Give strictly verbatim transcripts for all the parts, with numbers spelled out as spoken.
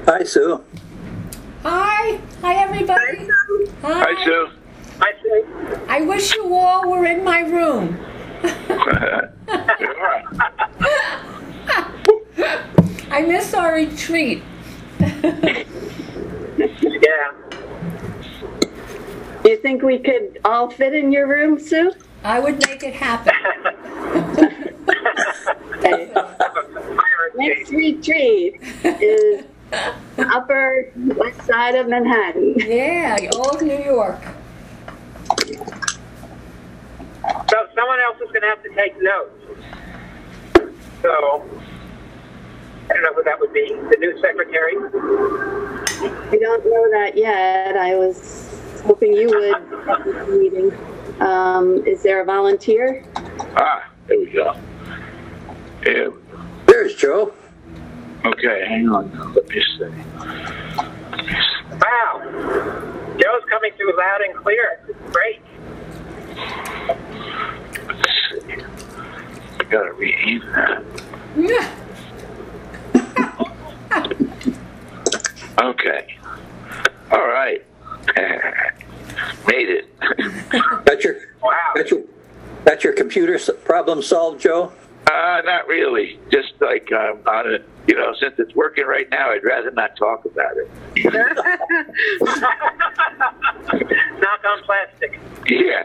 Hi, Sue. Hi. Hi, everybody. Hi. Hi, Sue. Hi, Sue. I wish you all were in my room. I miss our retreat. Yeah. Do you think we could all fit in your room, Sue? I would make it happen. Okay. Next retreat is the Upper West Side of Manhattan. Yeah, old New York. So someone else is going to have to take notes. So I don't know who that would be. The new secretary? I don't know that yet. I was hoping you would at this meeting. Um, is there a volunteer? Ah, there we go. Yeah. There's Joe. Okay, hang on now. Let me see. Wow. Joe's coming through loud and clear. It's great. Let's see. I gotta re-aim that. Okay. All right. Made it. Got your, Wow. got your, got your computer s- problem solved, Joe? Uh, not really. Just like um, on it, you know, since it's working right now, I'd rather not talk about it. Knock on plastic. Yeah.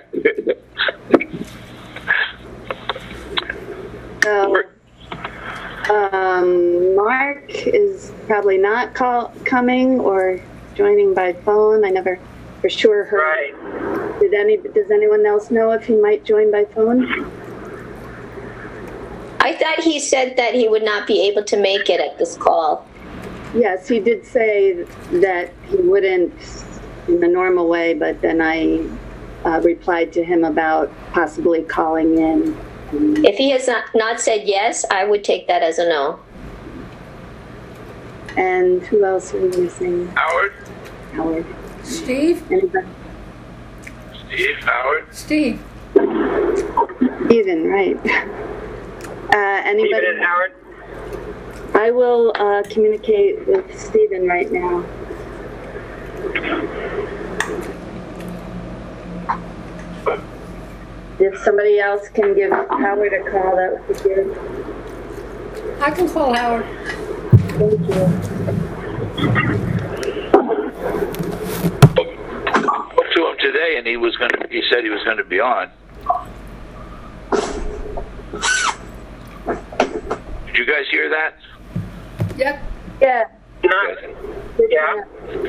So, um, Mark is probably not call, coming or joining by phone. I never for sure heard. Right. Did any? Does anyone else know if he might join by phone? I thought he said that he would not be able to make it at this call. Yes, he did say that he wouldn't in the normal way, but then I uh, replied to him about possibly calling in. If he has not, not said yes, I would take that as a no. And who else are we missing? Howard? Howard. Steve? Anybody? Steve, Howard? Steve. Stephen, right. Uh, anybody? Stephen and Howard? I will uh, communicate with Stephen right now. If somebody else can give Howard a call, that would be good. I can call Howard. Thank you. Spoke to him today, and he was going to. He said he was going to be on. Did you guys hear that? Yep. Yeah. Not. Yeah.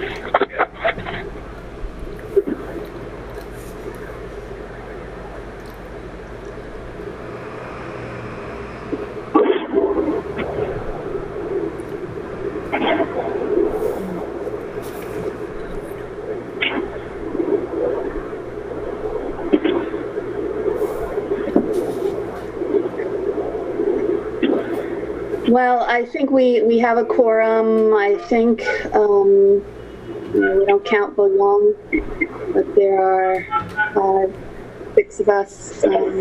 Well, I think we, we have a quorum. I think um, you know, we don't count for long, but there are five, six of us. Um,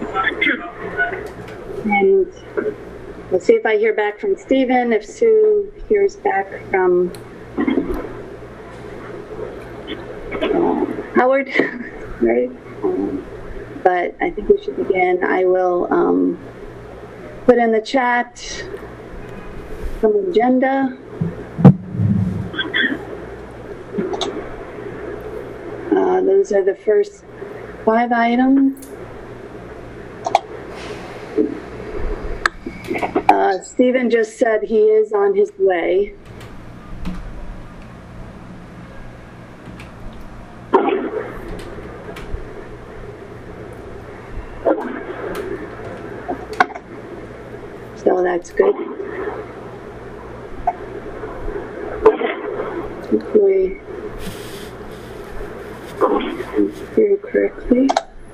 and we'll see if I hear back from Stephen, if Sue hears back from uh, Howard, right? Um, but I think we should begin. I will um, put in the chat some agenda. Uh, those are the first five items. Uh, Stephen just said he is on his way. So that's good. Hopefully, hear correctly.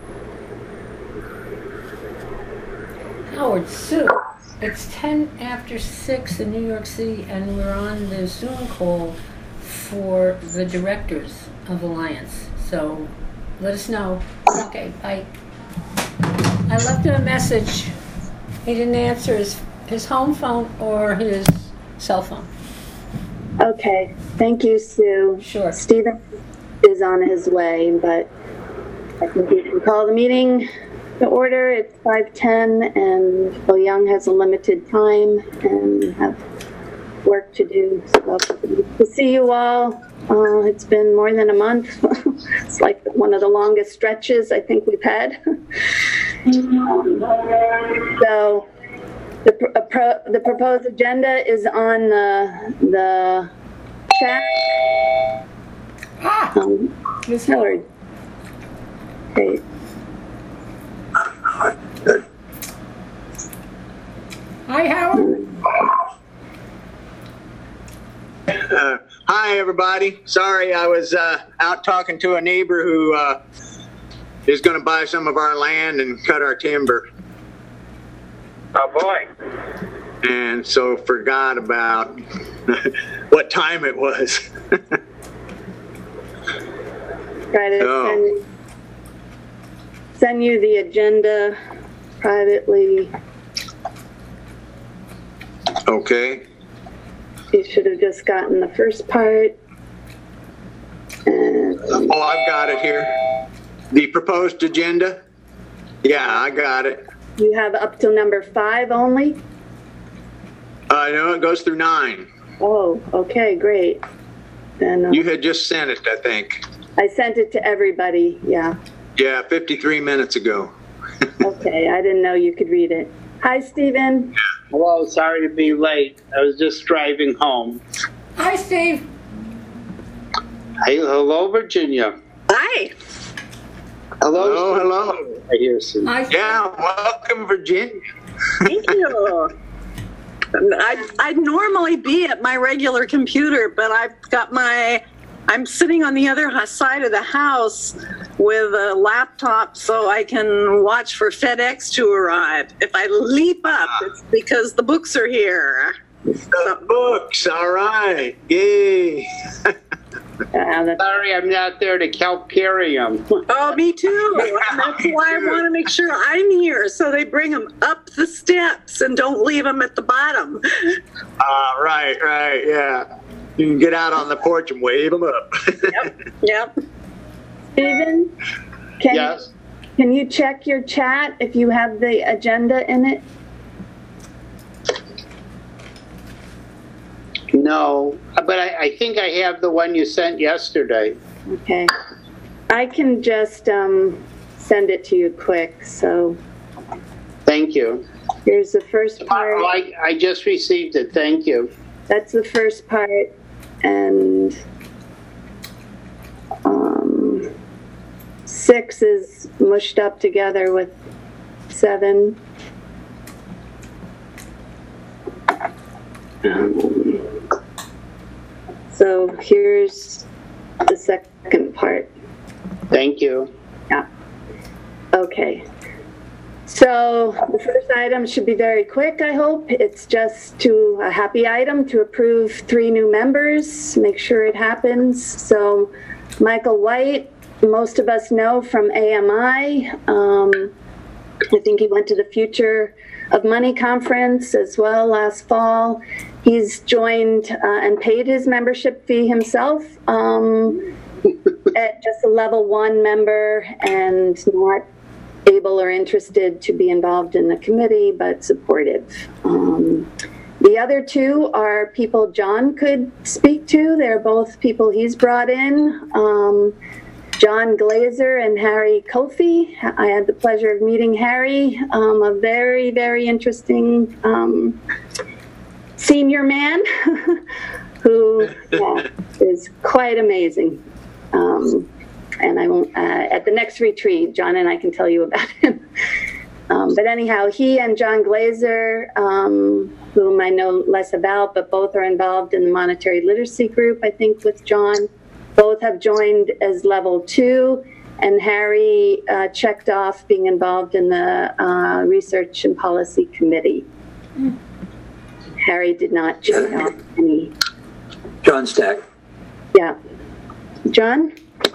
Howard, Sue, it's ten after six in New York City, and we're on the Zoom call for the directors of Alliance. So let us know. Okay, bye. I left him a message. He didn't answer his, his home phone or his cell phone. Okay, thank you, Sue. Sure. Stephen is on his way, but I think we can call the meeting to order. It's five ten, and Bill Young has a limited time and have work to do. So to see you all. Uh, it's been more than a month. It's like one of the longest stretches I think we've had. um, so the, uh, pro, the proposed agenda is on the, the chat. Ah, Um, Miz Hillard. Okay. Good. Hi, Howard. Uh, hi, everybody. Sorry, I was uh, out talking to a neighbor who uh, is going to buy some of our land and cut our timber, Oh, boy. and so forgot about what time it was. Try to Oh. send, send you the agenda privately. Okay. You should have just gotten the first part. And Oh, I've got it here. The proposed agenda? Yeah, I got it. you have up till number five only? I know it goes through nine. Oh, okay, great. Then uh, You had just sent it, I think. I sent it to everybody, yeah. Yeah, fifty-three minutes ago. Okay, I didn't know you could read it. Hi, Stephen. Hello, sorry to be late. I was just driving home. Hi, Steve. Hey, hello, Virginia. Hi. Hello. Hello, hello. I hear some. Hi, Steve. Yeah, welcome, Virginia. Thank you. I'd, I'd normally be at my regular computer, but I've got my, I'm sitting on the other h- side of the house with a laptop so I can watch for FedEx to arrive. If I leap up, it's because the books are here. The books, all right. Yay. Uh, that's, Sorry, I'm not there to help carry them. Oh, me too. And that's why I want to make sure I'm here so they bring them up the steps and don't leave them at the bottom. Uh, right, right, yeah. You can get out on the porch and wave them up. Yep. Yep. Stephen, can, Yes. can you check your chat if you have the agenda in it? No, but I, I think I have the one you sent yesterday. Okay. I can just um, send it to you quick. So Thank you. here's the first Oh, part. I, I just received it. Thank you. That's the first part. And um, six is mushed up together with seven. Um, so here's the second part. Thank you. Yeah. Okay. So the first item should be very quick, I hope. It's just to a happy item to approve three new members, make sure it happens. So Michael White, most of us know from A M I. Um, I think he went to the Future of Money conference as well last fall. He's joined uh, and paid his membership fee himself. Um, at just a level one member and not able or interested to be involved in the committee, but supportive. Um, the other two are people John could speak to. They're both people he's brought in. Um, John Glazer and Harry Kofi. I had the pleasure of meeting Harry, um, a very, very interesting um, senior man who yeah, is quite amazing. Um, and I won't, uh, at the next retreat, John and I can tell you about him. Um, but anyhow, he and John Glazer, um, whom I know less about, but both are involved in the monetary literacy group, I think, with John. Both have joined as level two, and Harry uh, checked off being involved in the uh, research and policy committee. Mm. Harry did not check off any. John Stack. Yeah. John?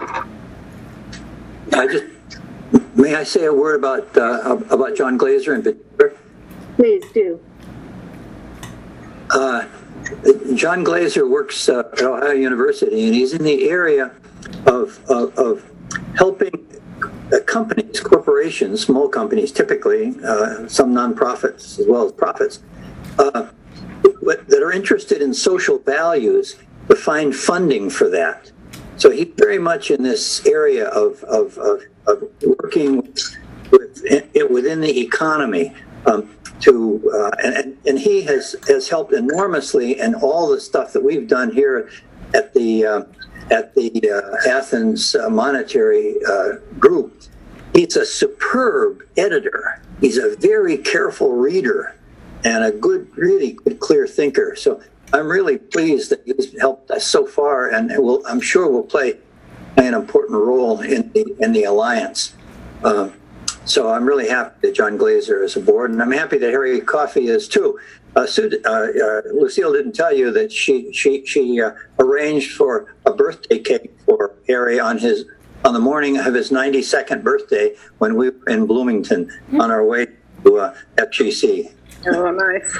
I just, may I say a word about, uh, about John Glazer in particular? Please do. Uh, John Glazer works uh, at Ohio University, and he's in the area of, of, of helping uh, companies, corporations, small companies typically, uh, some nonprofits as well as profits, uh, that are interested in social values to find funding for that. So he's very much in this area of, of, of, of working with, with, within the economy. Um, to uh, and, and he has, has helped enormously in all the stuff that we've done here at the uh, at the uh, Athens uh, Monetary uh, Group. He's a superb editor. He's a very careful reader and a good, really good, clear thinker. So I'm really pleased that he's helped us so far, and will, I'm sure will play an important role in the in the alliance. Um, So I'm really happy that John Glazer is aboard, and I'm happy that Harry Coffey is too. Uh, Sue, uh, uh, Lucille didn't tell you that she she she uh, arranged for a birthday cake for Harry on his on the morning of his ninety-second birthday when we were in Bloomington on our way to uh, F G C. Oh, nice.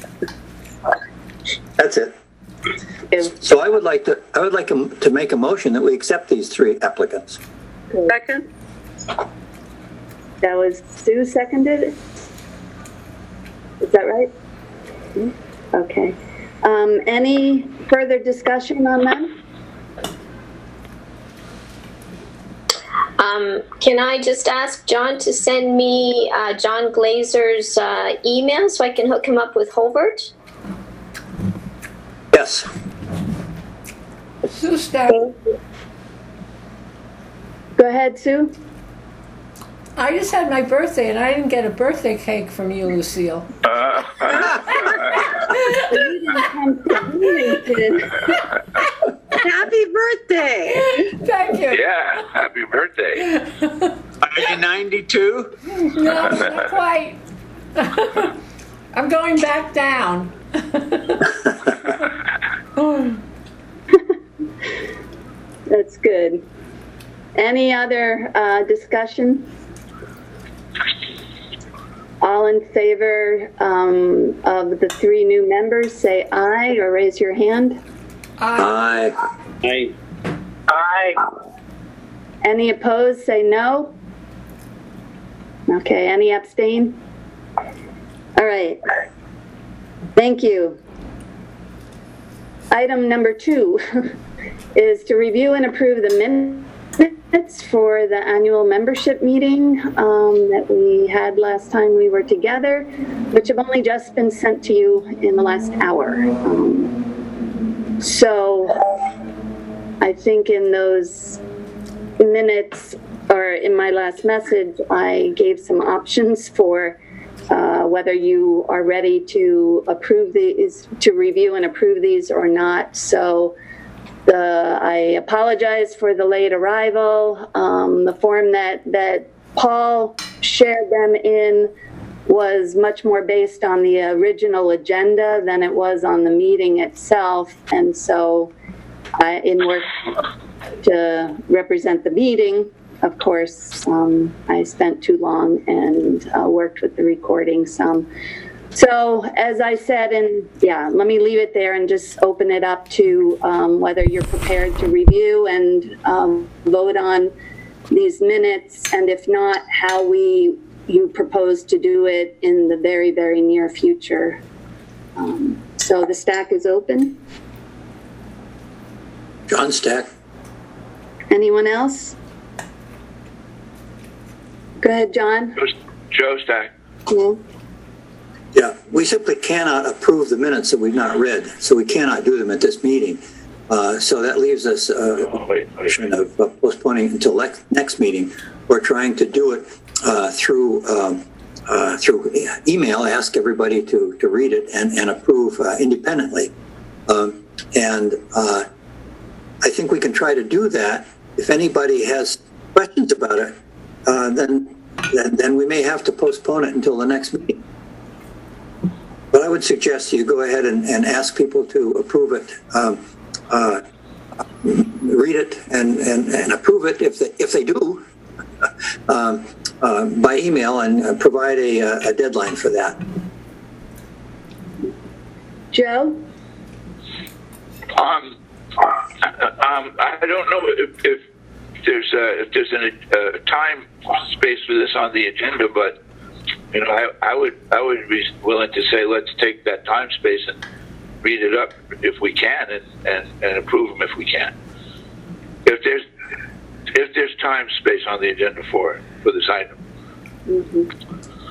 That's it. So I would like to I would like to make a motion that we accept these three applicants. Second? That was Sue seconded? Is that right? Okay. Um, any further discussion on that? Um, can I just ask John to send me uh, John Glazer's uh, email so I can hook him up with Holbert? Yes. Sue Stack. Go ahead, Sue. I just had my birthday, and I didn't get a birthday cake from you, Lucille. Uh, Happy birthday! Thank you. yeah, happy birthday. Are you ninety-two? No, not quite. I'm going back down. That's good. Any other uh, discussion? All in favor um, of the three new members, say aye or raise your hand. Aye. I, Aye. Any opposed, say no. Okay, any abstain? All right. Thank you. Item number two is to review and approve the minutes for the annual membership meeting um, that we had last time we were together, which have only just been sent to you in the last hour. Um, so I think in those minutes, or in my last message, I gave some options for uh, whether you are ready to approve these, to review and approve these or not. So the, I apologize for the late arrival. Um, the form that, that Paul shared them in was much more based on the original agenda than it was on the meeting itself. And so I, in work to represent the meeting, of course, um, I spent too long and uh, worked with the recording some. So as I said, and yeah, let me leave it there and just open it up to um, whether you're prepared to review and um, vote on these minutes, and if not, how we you propose to do it in the very, very near future. Um, so the stack is open. John Stack. Anyone else? Go ahead, John. Joe Stack. Yeah. Yeah, we simply cannot approve the minutes that we've not read, so we cannot do them at this meeting. Uh, so that leaves us uh, Oh, wait, wait, wait. of uh, postponing until next, next meeting. We're trying to do it uh, through um, uh, through email, ask everybody to, to read it and, and approve uh, independently. Um, and uh, I think we can try to do that. If anybody has questions about it, uh, then, then then we may have to postpone it until the next meeting. But I would suggest you go ahead and, and ask people to approve it, um, uh, read it, and, and, and approve it if they, if they do, um, uh, by email, and uh, provide a, a deadline for that. Joe? Um, um, I don't know if, if there's a, if there's a, a time space for this on the agenda, but you know, I, I would I would be willing to say let's take that time space and read it up if we can, and, and, and approve them if we can. If there's if there's time space on the agenda for it, for this item. Mm-hmm.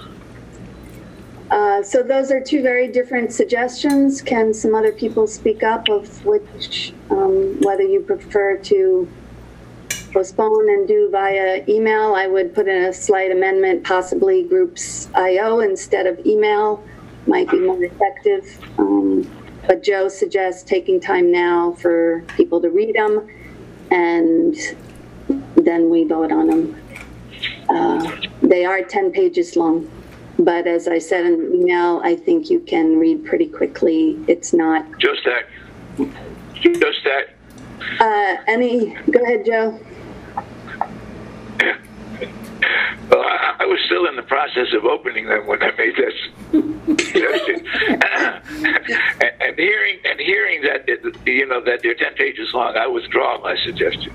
Uh, so those are two very different suggestions. Can some other people speak up of which, um, whether you prefer to postpone and do via email? I would put in a slight amendment, possibly groups I O instead of email might be more effective. Um, but Joe suggests taking time now for people to read them, and then we vote on them. Uh, they are ten pages long. But as I said in the email, I think you can read pretty quickly. It's not. Just that. Just that. Uh, any, go ahead, Joe. Well, I, I was still in the process of opening them when I made this suggestion. and, and hearing and hearing that, it, you know, that they're ten pages long, I withdraw my suggestion.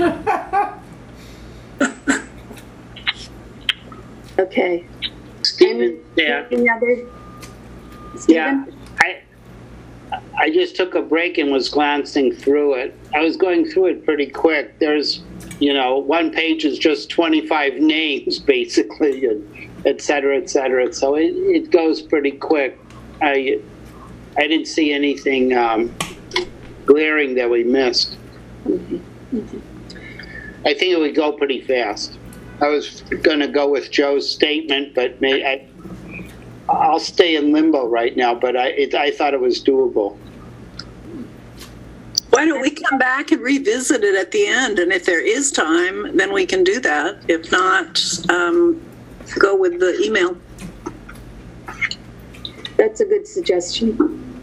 Okay. Stephen, yeah. Any other? Yeah, I I just took a break and was glancing through it. I was going through it pretty quick. There's, you know, one page is just twenty-five names, basically, and et cetera, et cetera. So it, it goes pretty quick. I I didn't see anything um, glaring that we missed. Mm-hmm. Mm-hmm. I think it would go pretty fast. I was going to go with Joe's statement, but may, I, I'll stay in limbo right now, but I, it, I thought it was doable. Why don't we come back and revisit it at the end? And if there is time, then we can do that. If not, um, go with the email. That's a good suggestion.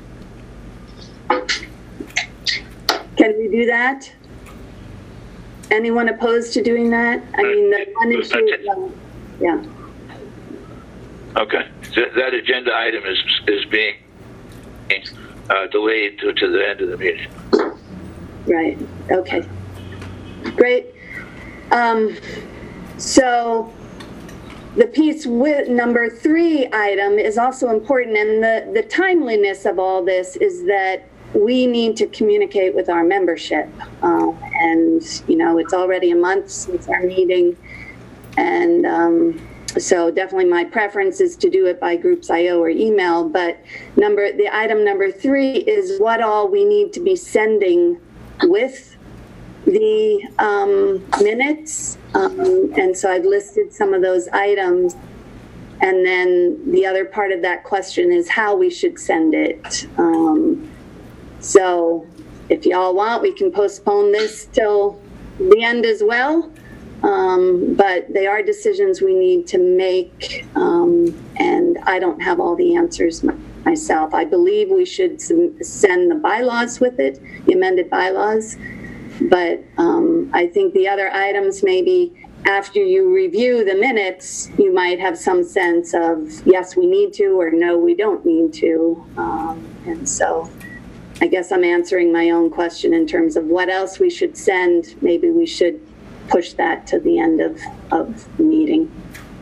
Can we do that? Anyone opposed to doing that? I mean, the one issue, um, yeah. Okay. So that agenda item is is being uh, delayed to, to the end of the meeting. Right. Okay. Great. Um, so the piece with number three item is also important, and the, the timeliness of all this is that we need to communicate with our membership. Um, and, you know, it's already a month since our meeting. And um, so definitely my preference is to do it by groups I O or email. But number the item number three is what all we need to be sending with the um, minutes. Um, and so I've listed some of those items. And then the other part of that question is how we should send it. Um, So if y'all want, we can postpone this till the end as well. Um, but they are decisions we need to make. Um, and I don't have all the answers myself. I believe we should send the bylaws with it, the amended bylaws. But um, I think the other items, maybe after you review the minutes, you might have some sense of, yes, we need to, or no, we don't need to. Um, and so I guess I'm answering my own question in terms of what else we should send. Maybe we should push that to the end of, of the meeting.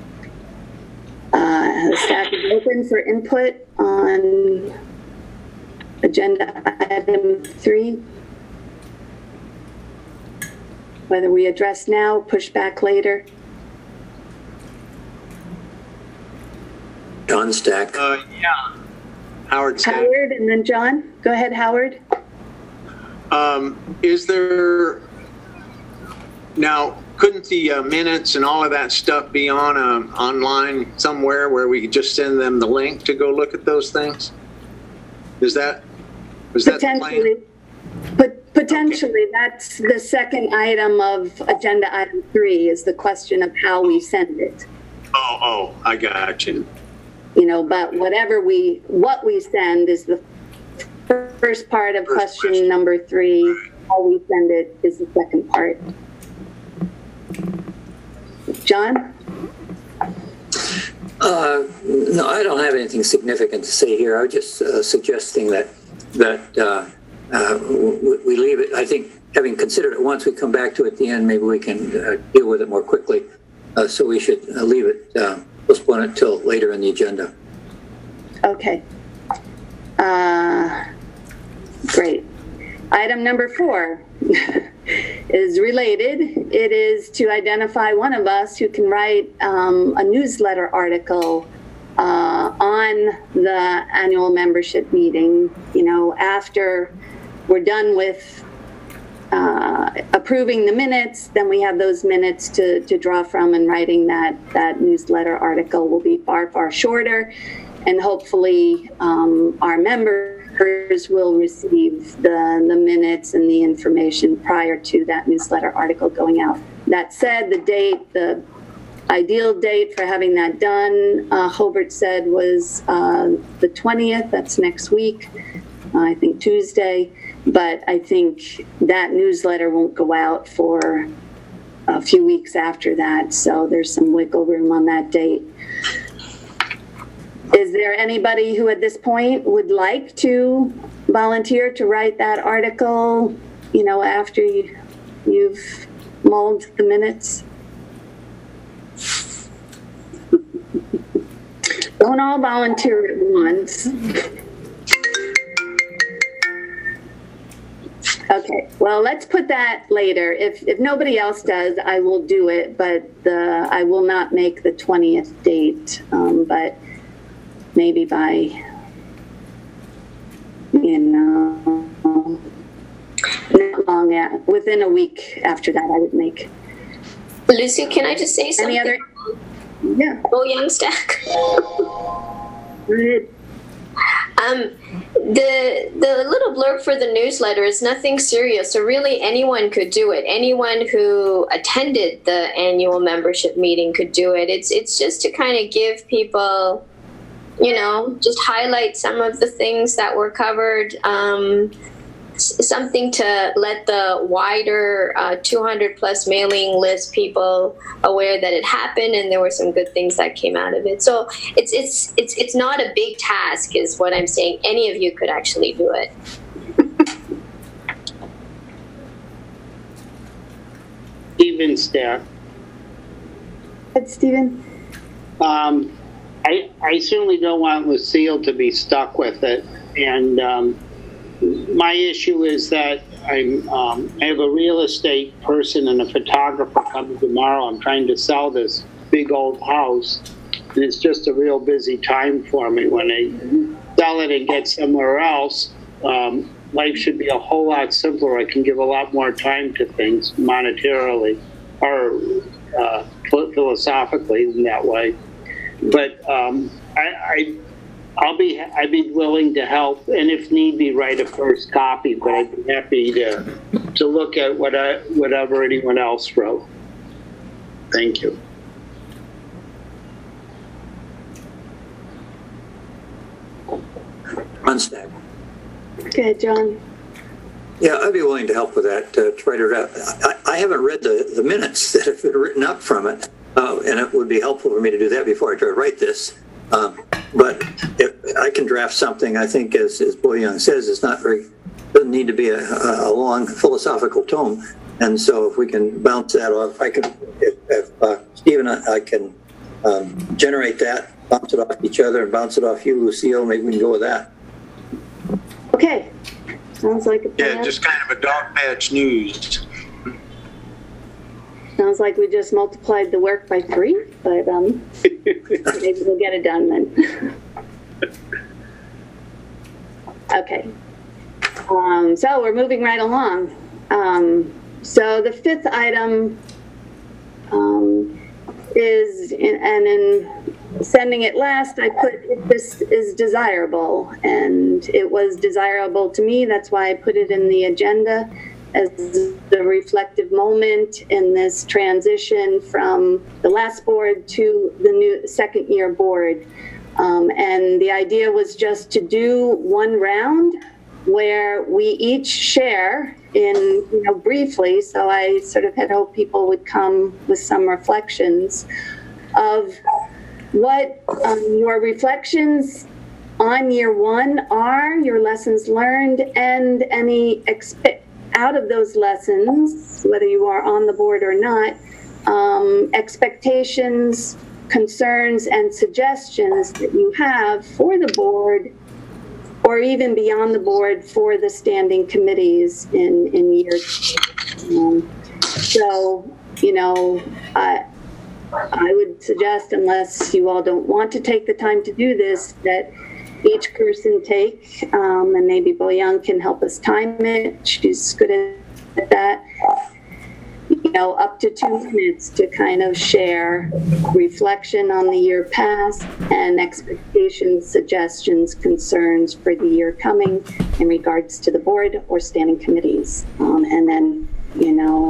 Uh, the staff is open for input on agenda item three. Whether we address now, push back later. John Stack. Uh, yeah. Howard Stack. Howard and then John. Go ahead, Howard. Um, is there, now, couldn't the uh, minutes and all of that stuff be on um, online somewhere where we could just send them the link to go look at those things? Is that, was that the plan? Potentially. But potentially, okay. That's the second item of agenda item three is the question of how we send it. Oh, oh, I got you. You know, but whatever we, what we send is the first part of first question, question number three. Right. How we send it is the second part. John? Uh, no, I don't have anything significant to say here. I was just uh, suggesting that that uh, uh, we, we leave it. I think having considered it once, we come back to it at the end, maybe we can uh, deal with it more quickly. Uh, so we should uh, leave it, uh, postpone it till later in the agenda. Okay. Uh, great. Item number four is related. It is to identify one of us who can write um, a newsletter article uh, on the annual membership meeting, you know, after we're done with uh, approving the minutes, then we have those minutes to, to draw from, and writing that, that newsletter article will be far, far shorter. And hopefully um, our members will receive the, the minutes and the information prior to that newsletter article going out. That said, the date, the ideal date for having that done, uh, Hobart said, was uh, the twentieth. That's next week, uh, I think Tuesday. But I think that newsletter won't go out for a few weeks after that. So there's some wiggle room on that date. Is there anybody who at this point would like to volunteer to write that article, you know, after you, you've mulled the minutes? Don't all volunteer at once. Okay, well, let's put that later. If, if nobody else does, I will do it, but the, I will not make the twentieth date, um, but maybe by, you know, not long, at, within a week after that, I would make. Lucy, can I just say something? Any other? Yeah. Oh, Youngstack. Go ahead. Um, the the little blurb for the newsletter is nothing serious, so really anyone could do it. Anyone who attended the annual membership meeting could do it. It's it's just to kind of give people, you know, just highlight some of the things that were covered. Um, something to let the wider uh, two hundred plus mailing list people aware that it happened, and there were some good things that came out of it. So it's it's it's it's not a big task, is what I'm saying. Any of you could actually do it. Stephen Stack. Ed, Stephen. Um, I I certainly don't want Lucille to be stuck with it, and um, my issue is that I'm um, I have a real estate person and a photographer coming tomorrow. I'm trying to sell this big old house, and it's just a real busy time for me. When I sell it and get somewhere else, um, life should be a whole lot simpler. I can give a lot more time to things monetarily or uh, philosophically in that way. But um, I, I I'll be, I'd be willing to help, and if need be, write a first copy, but I'd be happy to, to look at what I, whatever anyone else wrote. Thank you. Unstack. Okay, John. Yeah, I'd be willing to help with that, uh, to write it up. I, I haven't read the, the minutes that have been written up from it, uh, and it would be helpful for me to do that before I try to write this. Um, but if I can draft something, I think, as, as Boyoung says, it's not very, doesn't need to be a, a long philosophical tome. And so if we can bounce that off, I can, if, if uh, Stephen, I, I can um, generate that, bounce it off each other, and bounce it off you, Lucille, maybe we can go with that. Okay. Sounds like a plan. Yeah, just kind of a dog patch news. Sounds like we just multiplied the work by three, but um, maybe we'll get it done then. Okay. Um, so we're moving right along. Um, so the fifth item um, is, in, and in sending it last, I put if this is desirable, and it was desirable to me. That's why I put it in the agenda as the reflective moment in this transition from the last board to the new second year board. Um, and the idea was just to do one round where we each share in, you know, briefly. So I sort of had hoped people would come with some reflections of what um, your reflections on year one are your lessons learned and any expe- out of those lessons, whether you are on the board or not, um, expectations, concerns, and suggestions that you have for the board or even beyond the board for the standing committees in, in year two. Um, so, you know, I, I would suggest, unless you all don't want to take the time to do this, that each person take, um, and maybe Boyoung can help us time it. She's good at that. You know, up to two minutes to kind of share reflection on the year past and expectations, suggestions, concerns for the year coming in regards to the board or standing committees. Um, and then, you know,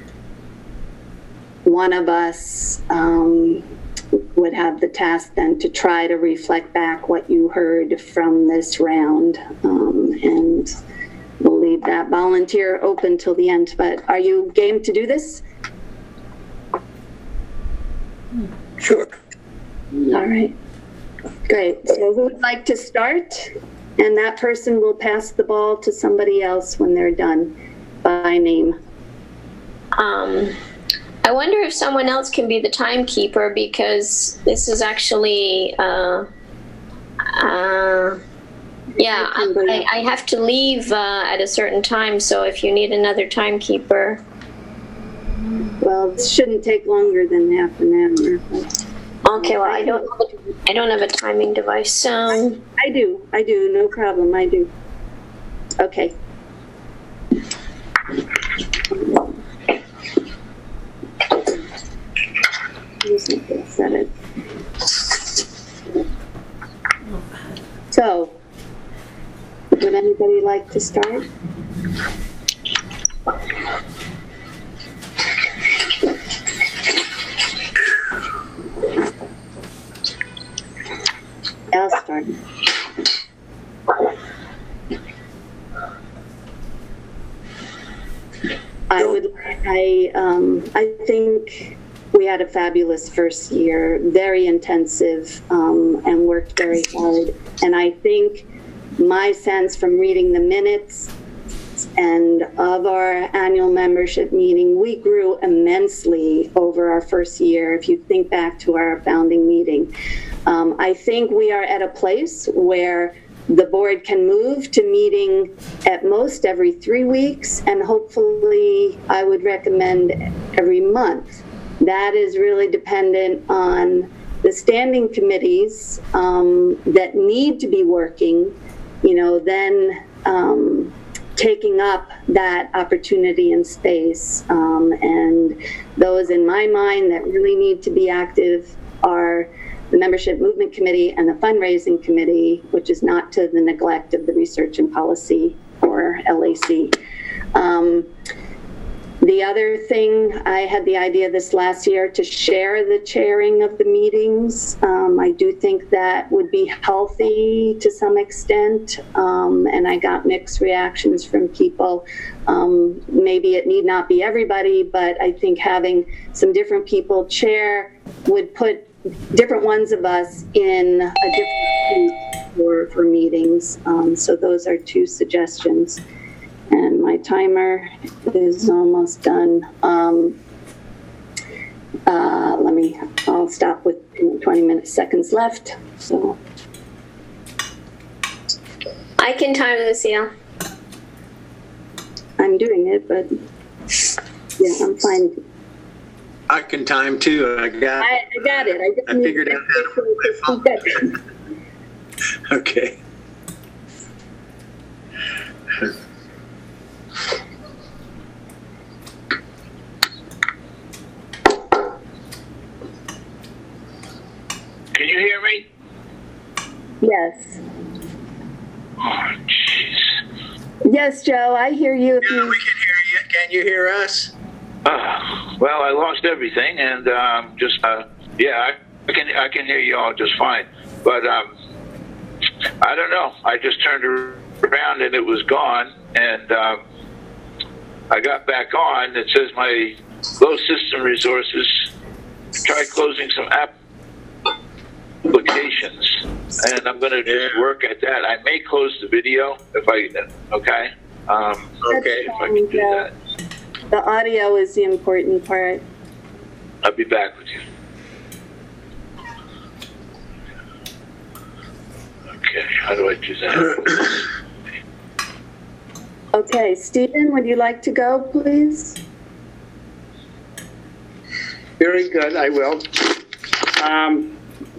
one of us um, would have the task then to try to reflect back what you heard from this round. Um, and we'll leave that volunteer open till the end. But are you game to do this? Sure. All right. Great. So who would like to start? And that person will pass the ball to somebody else when they're done by name. Um, I wonder if someone else can be the timekeeper, because this is actually, uh, uh, yeah, I, I have to leave uh, at a certain time, so if you need another timekeeper. Well, it shouldn't take longer than half an hour. Okay, well, I don't, I don't have a timing device, so. I do, I do, no problem, I do. Okay. Set it. So, would anybody like to start? I'll start. I would, I, um, I think we had a fabulous first year, very intensive, um, and worked very hard. And I think my sense from reading the minutes and of our annual membership meeting, we grew immensely over our first year. If you think back to our founding meeting, um, I think we are at a place where the board can move to meeting at most every three weeks, and hopefully I would recommend every month. That is really dependent on the standing committees um, that need to be working, you know, then um, taking up that opportunity and space. Um, and those in my mind that really need to be active are the Membership Movement Committee and the Fundraising Committee, which is not to the neglect of the Research and Policy, or L A C. Um, The other thing, I had the idea this last year to share the chairing of the meetings. Um, I do think that would be healthy to some extent, um, and I got mixed reactions from people. Um, maybe it need not be everybody, but I think having some different people chair would put different ones of us in a different group for, for meetings. Um, so those are two suggestions. And my timer is almost done. Um, uh, let me, I'll stop with twenty minutes, seconds left. So I can time Lucille. I'm doing it, but yeah, I'm fine. I can time too. I got. I, I got it. I just I need figured to out how to play my phone. Okay. Can you hear me? Yes. Oh, jeez. Yes, Joe, I hear you. If Yeah, you we can hear you. Can you hear us? Uh, well, I lost everything, and um, just uh, yeah, I, I can I can hear you all just fine. But um, I don't know. I just turned around and it was gone, and um, I got back on. It says my low system resources. Try closing some applications. and I'm going to just work at that. I may close the video if I, okay? Um, okay, if I can do that. The audio is the important part. I'll be back with you. Okay, how do I do that? Okay, Stephen, would you like to go, please? Very good, I will. Um,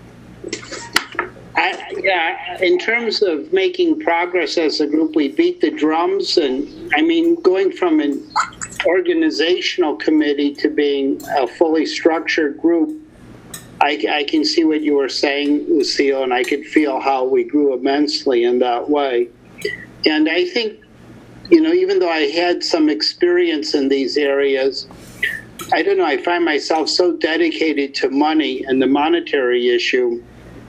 I, yeah, in terms of making progress as a group, we beat the drums, and I mean, going from an organizational committee to being a fully structured group, I, I can see what you were saying, Lucille, and I could feel how we grew immensely in that way. And I think, you know, even though I had some experience in these areas, I don't know, I find myself so dedicated to money and the monetary issue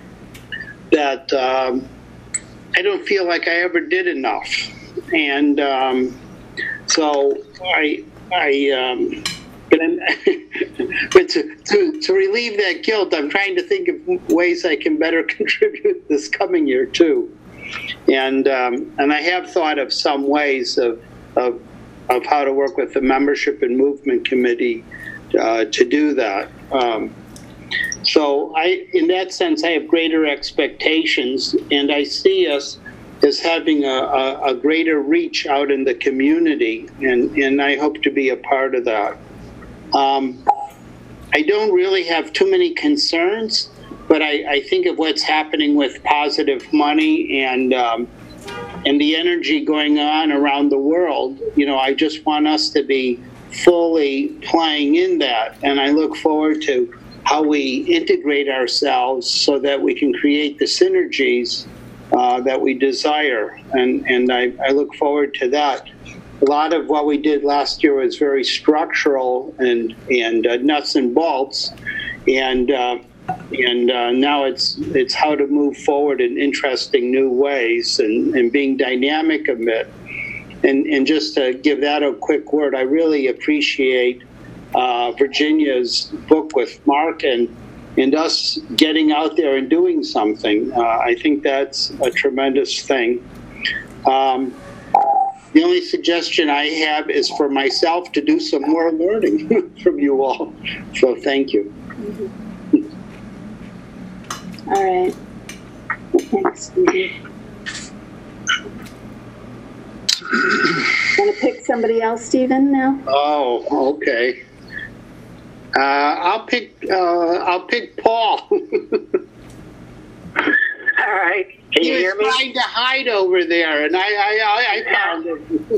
that um, I don't feel like I ever did enough. And um, so I, I um, but, I'm, but to, to, to relieve that guilt, I'm trying to think of ways I can better contribute this coming year too. And um, and I have thought of some ways of, of, of how to work with the membership and movement committee uh, to do that. Um, so I, in that sense, I have greater expectations, and I see us as having a, a, a greater reach out in the community, and, and I hope to be a part of that. Um, I don't really have too many concerns, but I, I think of what's happening with positive money and um, and the energy going on around the world. You know, I just want us to be fully playing in that, and I look forward to how we integrate ourselves so that we can create the synergies uh, that we desire, and and I, I look forward to that. A lot of what we did last year was very structural and and uh, nuts and bolts, and uh, and uh, now it's it's how to move forward in interesting new ways and, and being dynamic a bit. And and just to give that a quick word, I really appreciate uh, Virginia's book with Mark and and us getting out there and doing something. Uh, I think that's a tremendous thing. Um, The only suggestion I have is for myself to do some more learning from you all. So thank you. All right. Thanks, Stevie. Want to pick somebody else, Stephen, now? Oh, okay. Uh, I'll pick. Uh, I'll pick Paul. All right. Can you he hear was me? trying to hide over there, and I, I, I, I found him.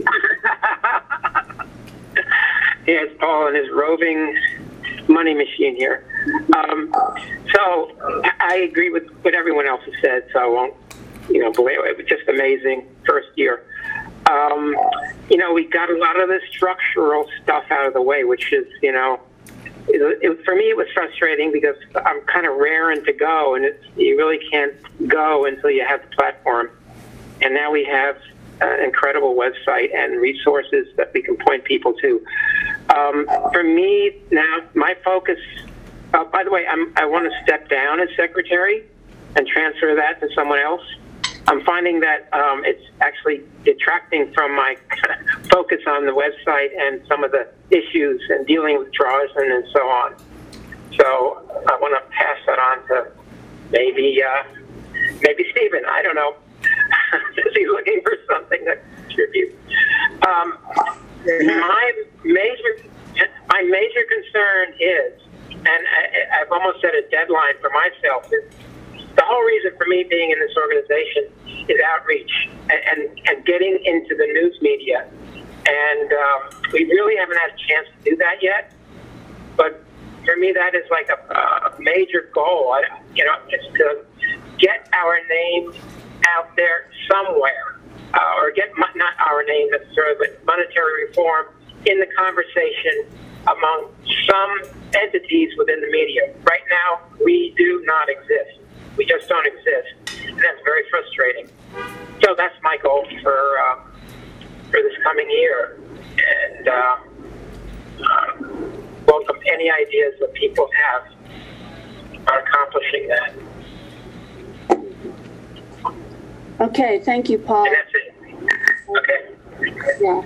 Yeah, it's Paul and his roving money machine here. Um, so I agree with what everyone else has said, so I won't, you know, belabor it. It was just amazing first year. Um, you know, we got a lot of the structural stuff out of the way, which is, you know, It, it, for me, it was frustrating because I'm kind of raring to go, and it's, you really can't go until you have the platform. And now we have an incredible website and resources that we can point people to. Um, for me, now, my focus, uh, by the way, I'm, I want to step down as secretary and transfer that to someone else. I'm finding that um, it's actually detracting from my focus on the website and some of the issues and dealing with draws and, and so on. So I want to pass that on to maybe uh, maybe Stephen. I don't know. Is he looking for something to contribute? Um, my major my major concern is, and I, I've almost set a deadline for myself, is the whole reason for me being in this organization is outreach and, and, and getting into the news media. And um, we really haven't had a chance to do that yet. But for me, that is like a, a major goal, I, you know, just to get our name out there somewhere, uh, or get, not our name necessarily, but monetary reform in the conversation among some entities within the media. Right now, we do not exist. We just don't exist, and that's very frustrating. So that's my goal for uh, for this coming year, and uh, uh, welcome any ideas that people have on accomplishing that. Okay, thank you, Paul. And that's it. Okay. Yeah.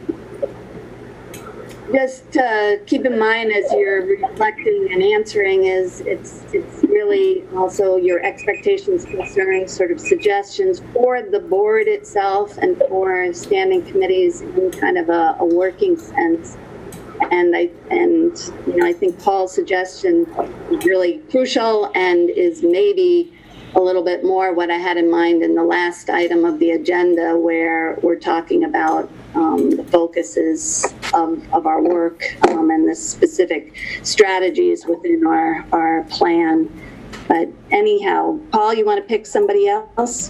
Just uh, keep in mind as you're reflecting and answering is it's it's really also your expectations concerning sort of suggestions for the board itself and for standing committees in kind of a, a working sense. And I and you know I think Paul's suggestion is really crucial and is maybe a little bit more what I had in mind in the last item of the agenda, where we're talking about um, the focuses of, of our work um, and the specific strategies within our, our plan. But anyhow, Paul, you want to pick somebody else?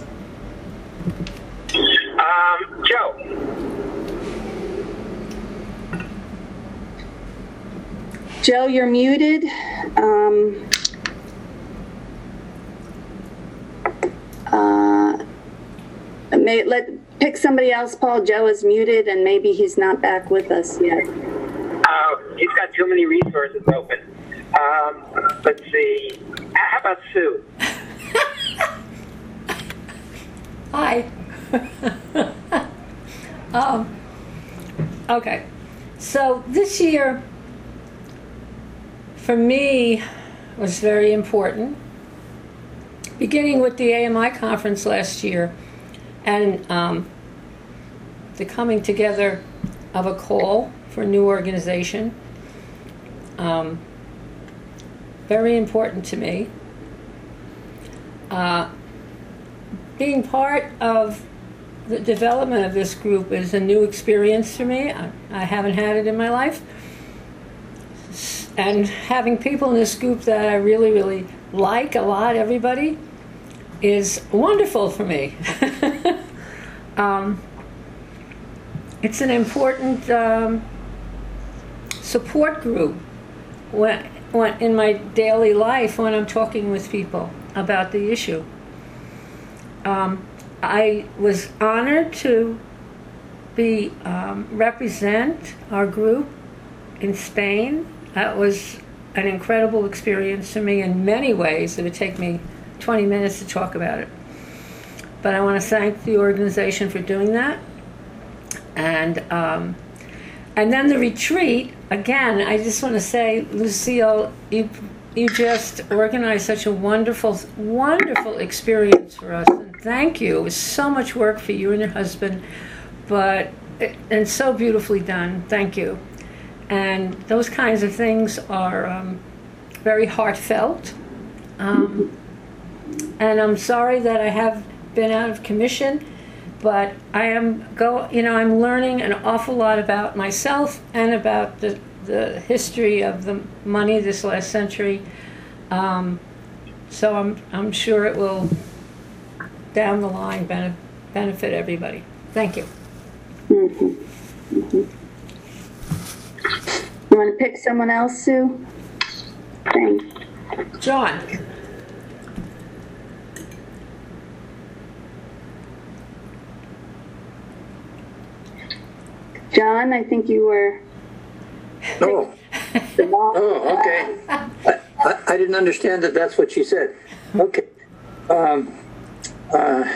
Um, Joe. Joe, you're muted. Um, uh, may, let pick somebody else, Paul. Joe is muted, and maybe he's not back with us yet. Uh, he's got too many resources open. Um, let's see. How about Sue? Hi. um, okay. So this year, for me, was very important. Beginning with the A M I conference last year and um, the coming together of a call for a new organization. Um, very important to me. Uh, being part of the development of this group is a new experience for me. I, I haven't had it in my life. And having people in this group that I really, really like a lot, everybody, is wonderful for me. um, it's an important um, support group when, when, in my daily life when I'm talking with people about the issue. Um, I was honored to be um, represent our group in Spain. That was an incredible experience for me in many ways. It would take me twenty minutes to talk about it. But I want to thank the organization for doing that. And um, and then the retreat, again, I just want to say, Lucille, you, you just organized such a wonderful, wonderful experience for us. And thank you. It was so much work for you and your husband, but and so beautifully done. Thank you. And those kinds of things are um, very heartfelt. Um, and I'm sorry that I have been out of commission, but I am go. You know, I'm learning an awful lot about myself and about the the history of the money this last century. Um, so I'm I'm sure it will down the line benef- benefit everybody. Thank you. Mm-hmm. Mm-hmm. You want to pick someone else, Sue? Thanks. John. John, I think you were... Oh, oh okay. I, I, I didn't understand that that's what she said. Okay. Um, uh,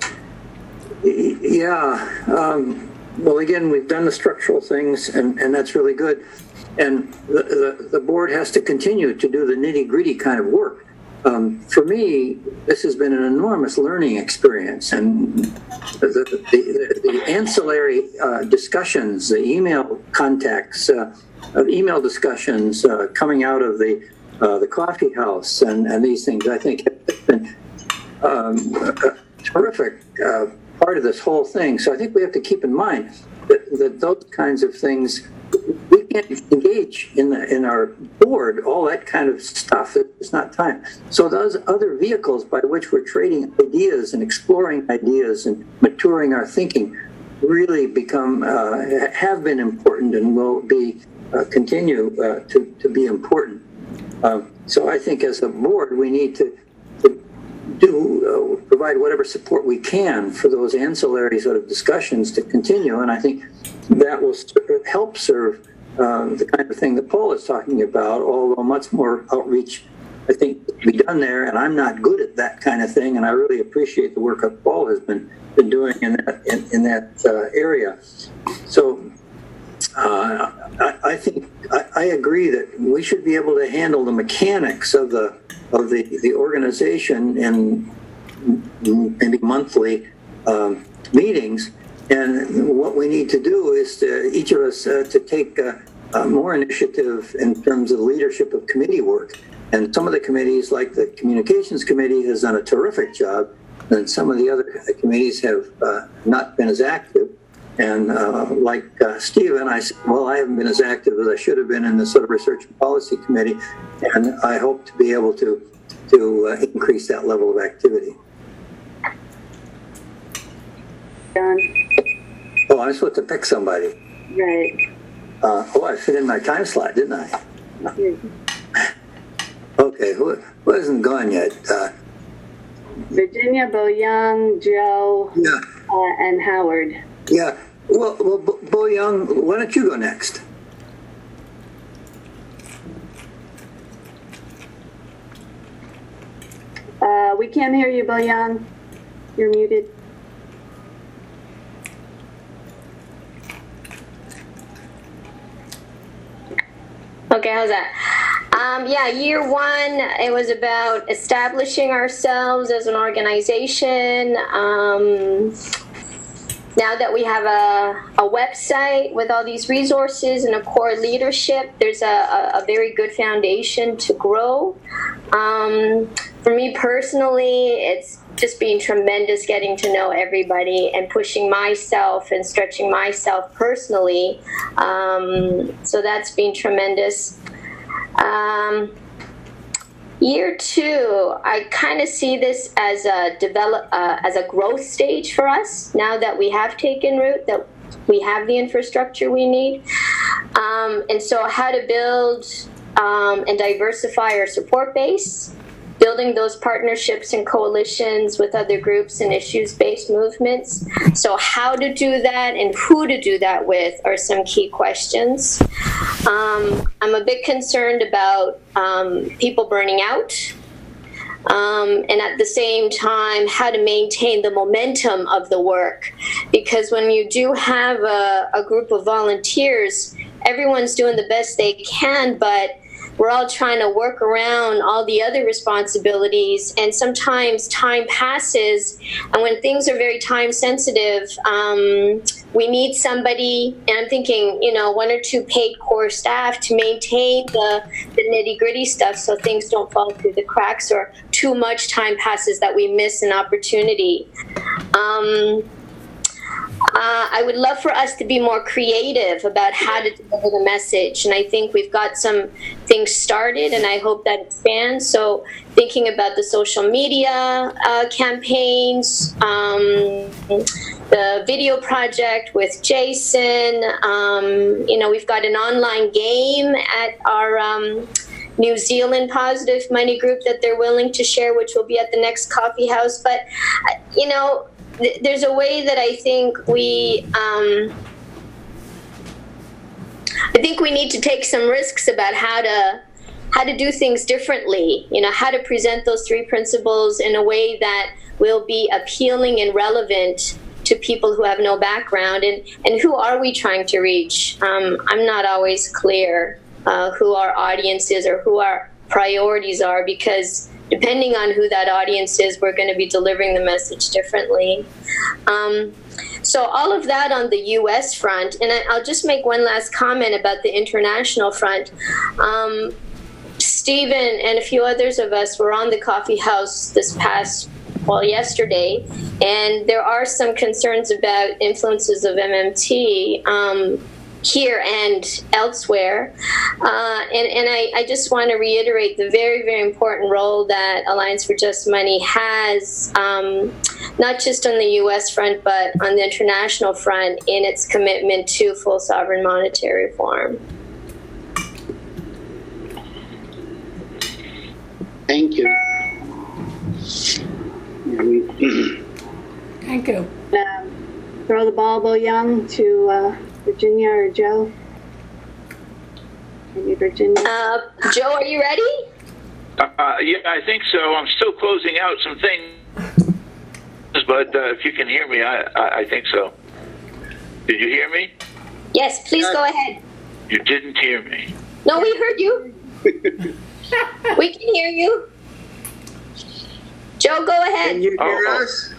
yeah. Um, well, again, we've done the structural things, and, and that's really good. And the, the, the board has to continue to do the nitty-gritty kind of work. Um, for me, this has been an enormous learning experience, and the, the, the, the ancillary uh, discussions, the email contacts, uh, of email discussions uh, coming out of the uh, the coffee house, and, and these things, I think, have been um, a terrific uh, part of this whole thing. So I think we have to keep in mind that, that those kinds of things, we can't engage in the, in our board, all that kind of stuff. It's not time. So those other vehicles by which we're trading ideas and exploring ideas and maturing our thinking really become, uh, have been important and will be, uh, continue uh, to, to be important. Uh, so I think as a board, we need to, to do, uh, provide whatever support we can for those ancillary sort of discussions to continue. And I think that will help serve uh, the kind of thing that Paul is talking about, although much more outreach I think, to be done there, and I'm not good at that kind of thing, and I really appreciate the work that Paul has been, been doing in that, in, in that uh, area. So uh, I, I think, I, I agree that we should be able to handle the mechanics of the, of the, the organization in maybe monthly um, meetings. And what we need to do is to, each of us uh, to take uh, uh, more initiative in terms of leadership of committee work. And some of the committees, like the Communications Committee, has done a terrific job. And some of the other committees have uh, not been as active. And uh, like uh, Stephen, I said, well, I haven't been as active as I should have been in the sort of Research and Policy Committee. And I hope to be able to, to uh, increase that level of activity. John. Oh, I'm supposed to pick somebody. Right. Uh, oh, I fit in my time slot, didn't I? Okay, who, who hasn't gone yet? Uh, Virginia, Bo Young, Joe, yeah. uh, and Howard. Yeah. Well, well, Bo, Bo Young, why don't you go next? Uh, we can't hear you, Bo Young. You're muted. Okay, how's that? Um, yeah, year one, it was about establishing ourselves as an organization. Um, now that we have a, a website with all these resources and a core leadership, there's a, a, a very good foundation to grow. Um, for me personally, it's just been tremendous getting to know everybody and pushing myself and stretching myself personally. Um, so that's been tremendous. Um, year two, I kind of see this as a develop uh, as a growth stage for us. Now that we have taken root, that we have the infrastructure we need, um, and so how to build um, and diversify our support base. Building those partnerships and coalitions with other groups and issues-based movements. So how to do that and who to do that with are some key questions. Um, I'm a bit concerned about um, people burning out. Um, and at the same time, how to maintain the momentum of the work. Because when you do have a, a group of volunteers, everyone's doing the best they can, but we're all trying to work around all the other responsibilities, and sometimes time passes, and when things are very time sensitive, um, we need somebody, and I'm thinking, you know, one or two paid core staff to maintain the, the nitty gritty stuff so things don't fall through the cracks or too much time passes that we miss an opportunity. Um, Uh, I would love for us to be more creative about how to deliver the message. And I think we've got some things started, and I hope that expands. So thinking about the social media uh, campaigns, um, the video project with Jason. Um, you know, we've got an online game at our um, New Zealand Positive Money group that they're willing to share, which will be at the next coffee house. But, you know, there's a way that I think we, um, I think we need to take some risks about how to, how to do things differently. You know, how to present those three principles in a way that will be appealing and relevant to people who have no background, and and who are we trying to reach? Um, I'm not always clear uh, who our audience is or who our priorities are, because depending on who that audience is, we're going to be delivering the message differently. Um, so all of that on the U S front, and I, I'll just make one last comment about the international front. Um, Stephen and a few others of us were on the coffee house this past, well, yesterday, and there are some concerns about influences of M M T um, here and elsewhere. Uh, and and I, I just want to reiterate the very, very important role that Alliance for Just Money has, um, not just on the U S front, but on the international front in its commitment to full sovereign monetary reform. Thank you. Thank you. Um, throw the ball, Bo Young, to uh, Virginia or Joe. Maybe Virginia. Uh, Joe, are you ready? Uh, yeah, I think so. I'm still closing out some things, but uh, if you can hear me, I, I, I think so. Did you hear me? Yes, please go ahead. You didn't hear me. No, we heard you. We can hear you. Joe, go ahead. Can you hear Oh, us?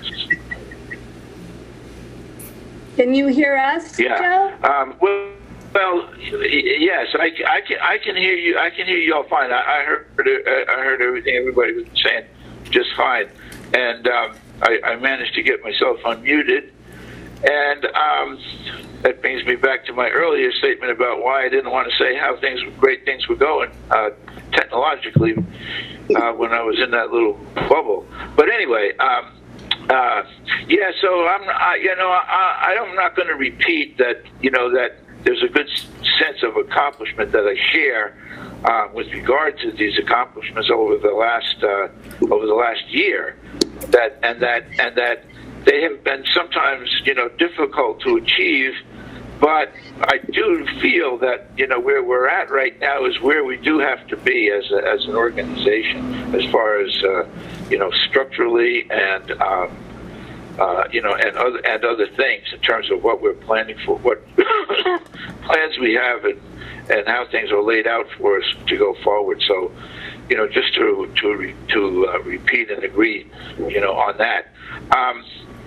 Can you hear us, Yeah. Joe? Um, well, well, y- yes, I, c- I can. I can hear you. I can hear you all fine. I, I heard. it- I heard everything everybody was saying, just fine. And um, I, I managed to get myself unmuted. And um, that brings me back to my earlier statement about why I didn't want to say how things, great things were going uh, technologically uh, when I was in that little bubble. But anyway. Um, Uh, yeah, so I'm, I, you know, I, I'm not going to repeat that. You know that there's a good sense of accomplishment that I share uh, with regard to these accomplishments over the last uh, over the last year. That and that and that they have been sometimes, you know, difficult to achieve. But I do feel that, you know, where we're at right now is where we do have to be as a, as an organization, as far as uh, you know, structurally and um, uh, you know, and other and other things in terms of what we're planning for, what plans we have, and and how things are laid out for us to go forward. So, you know, just to to re, to uh, repeat and agree, you know, on that, um,